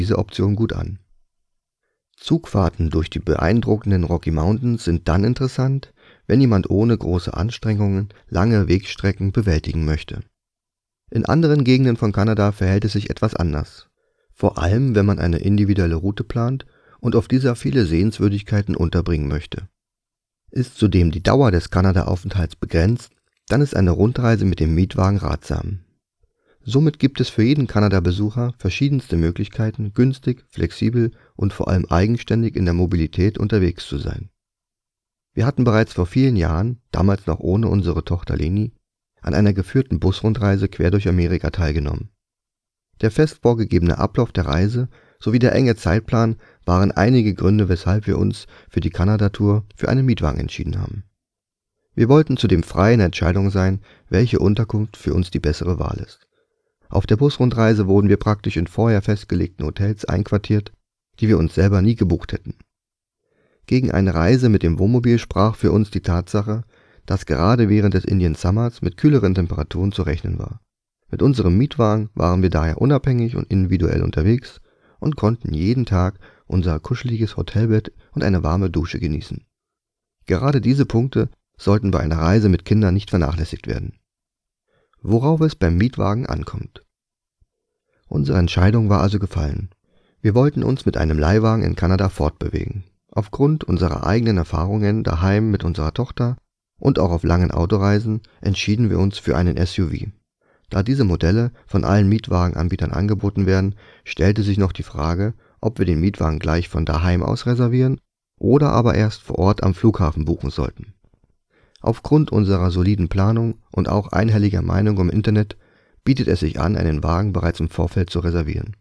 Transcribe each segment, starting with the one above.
diese Option gut an. Zugfahrten durch die beeindruckenden Rocky Mountains sind dann interessant, wenn jemand ohne große Anstrengungen lange Wegstrecken bewältigen möchte. In anderen Gegenden von Kanada verhält es sich etwas anders, vor allem wenn man eine individuelle Route plant und auf dieser viele Sehenswürdigkeiten unterbringen möchte. Ist zudem die Dauer des Kanada-Aufenthalts begrenzt, dann ist eine Rundreise mit dem Mietwagen ratsam. Somit gibt es für jeden Kanada-Besucher verschiedenste Möglichkeiten, günstig, flexibel und vor allem eigenständig in der Mobilität unterwegs zu sein. Wir hatten bereits vor vielen Jahren, damals noch ohne unsere Tochter Leni, an einer geführten Busrundreise quer durch Amerika teilgenommen. Der fest vorgegebene Ablauf der Reise sowie der enge Zeitplan waren einige Gründe, weshalb wir uns für die Kanada-Tour für einen Mietwagen entschieden haben. Wir wollten zudem frei in der Entscheidung sein, welche Unterkunft für uns die bessere Wahl ist. Auf der Busrundreise wurden wir praktisch in vorher festgelegten Hotels einquartiert, die wir uns selber nie gebucht hätten. Gegen eine Reise mit dem Wohnmobil sprach für uns die Tatsache, dass gerade während des Indian Summers mit kühleren Temperaturen zu rechnen war. Mit unserem Mietwagen waren wir daher unabhängig und individuell unterwegs und konnten jeden Tag unser kuscheliges Hotelbett und eine warme Dusche genießen. Gerade diese Punkte sollten bei einer Reise mit Kindern nicht vernachlässigt werden. Worauf es beim Mietwagen ankommt. Unsere Entscheidung war also gefallen. Wir wollten uns mit einem Leihwagen in Kanada fortbewegen. Aufgrund unserer eigenen Erfahrungen daheim mit unserer Tochter und auch auf langen Autoreisen entschieden wir uns für einen SUV. Da diese Modelle von allen Mietwagenanbietern angeboten werden, stellte sich noch die Frage, ob wir den Mietwagen gleich von daheim aus reservieren oder aber erst vor Ort am Flughafen buchen sollten. Aufgrund unserer soliden Planung und auch einhelliger Meinung im Internet bietet es sich an, einen Wagen bereits im Vorfeld zu reservieren.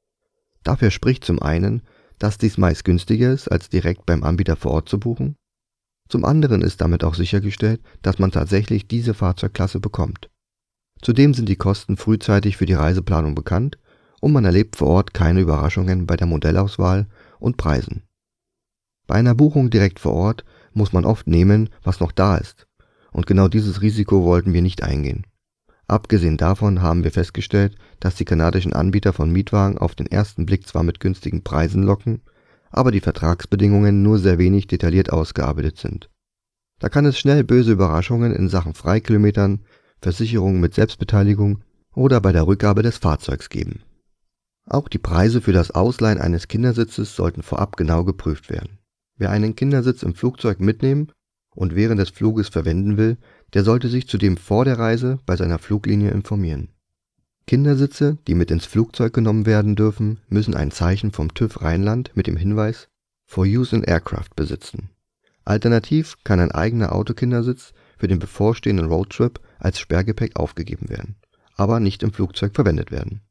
Dafür spricht zum einen, dass dies meist günstiger ist, als direkt beim Anbieter vor Ort zu buchen. Zum anderen ist damit auch sichergestellt, dass man tatsächlich diese Fahrzeugklasse bekommt. Zudem sind die Kosten frühzeitig für die Reiseplanung bekannt und man erlebt vor Ort keine Überraschungen bei der Modellauswahl und Preisen. Bei einer Buchung direkt vor Ort muss man oft nehmen, was noch da ist. Und genau dieses Risiko wollten wir nicht eingehen. Abgesehen davon haben wir festgestellt, dass die kanadischen Anbieter von Mietwagen auf den ersten Blick zwar mit günstigen Preisen locken, aber die Vertragsbedingungen nur sehr wenig detailliert ausgearbeitet sind. Da kann es schnell böse Überraschungen in Sachen Freikilometern, Versicherungen mit Selbstbeteiligung oder bei der Rückgabe des Fahrzeugs geben. Auch die Preise für das Ausleihen eines Kindersitzes sollten vorab genau geprüft werden. Wer einen Kindersitz im Flugzeug mitnehmen und während des Fluges verwenden will, der sollte sich zudem vor der Reise bei seiner Fluglinie informieren. Kindersitze, die mit ins Flugzeug genommen werden dürfen, müssen ein Zeichen vom TÜV Rheinland mit dem Hinweis For Use in Aircraft besitzen. Alternativ kann ein eigener Autokindersitz für den bevorstehenden Roadtrip als Sperrgepäck aufgegeben werden, aber nicht im Flugzeug verwendet werden.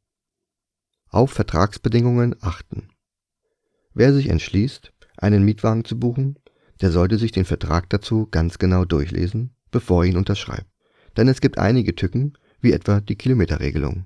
Auf Vertragsbedingungen achten. Wer sich entschließt, einen Mietwagen zu buchen, der sollte sich den Vertrag dazu ganz genau durchlesen, bevor er ihn unterschreibt. Denn es gibt einige Tücken, wie etwa die Kilometerregelung.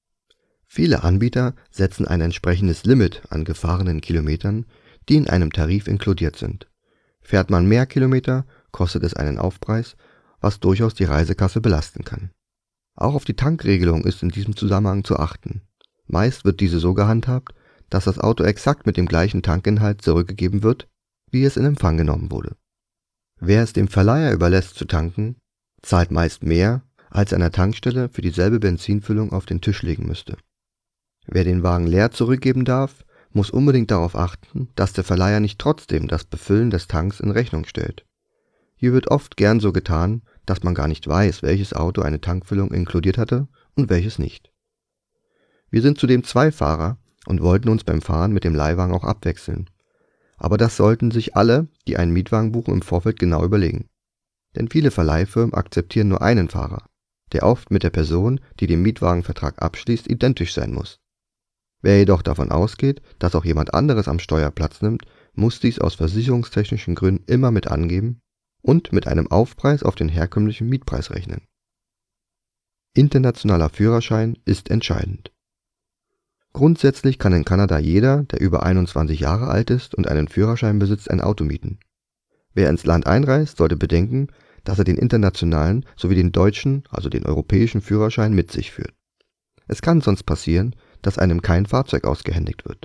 Viele Anbieter setzen ein entsprechendes Limit an gefahrenen Kilometern, die in einem Tarif inkludiert sind. Fährt man mehr Kilometer, kostet es einen Aufpreis, was durchaus die Reisekasse belasten kann. Auch auf die Tankregelung ist in diesem Zusammenhang zu achten. Meist wird diese so gehandhabt, dass das Auto exakt mit dem gleichen Tankinhalt zurückgegeben wird, wie es in Empfang genommen wurde. Wer es dem Verleiher überlässt zu tanken, zahlt meist mehr, als an der Tankstelle für dieselbe Benzinfüllung auf den Tisch legen müsste. Wer den Wagen leer zurückgeben darf, muss unbedingt darauf achten, dass der Verleiher nicht trotzdem das Befüllen des Tanks in Rechnung stellt. Hier wird oft gern so getan, dass man gar nicht weiß, welches Auto eine Tankfüllung inkludiert hatte und welches nicht. Wir sind zudem zwei Fahrer und wollten uns beim Fahren mit dem Leihwagen auch abwechseln. Aber das sollten sich alle, die einen Mietwagen buchen, im Vorfeld genau überlegen. Denn viele Verleihfirmen akzeptieren nur einen Fahrer, der oft mit der Person, die den Mietwagenvertrag abschließt, identisch sein muss. Wer jedoch davon ausgeht, dass auch jemand anderes am Steuer Platz nimmt, muss dies aus versicherungstechnischen Gründen immer mit angeben und mit einem Aufpreis auf den herkömmlichen Mietpreis rechnen. Internationaler Führerschein ist entscheidend. Grundsätzlich kann in Kanada jeder, der über 21 Jahre alt ist und einen Führerschein besitzt, ein Auto mieten. Wer ins Land einreist, sollte bedenken, dass er den internationalen sowie den deutschen, also den europäischen Führerschein mit sich führt. Es kann sonst passieren, dass einem kein Fahrzeug ausgehändigt wird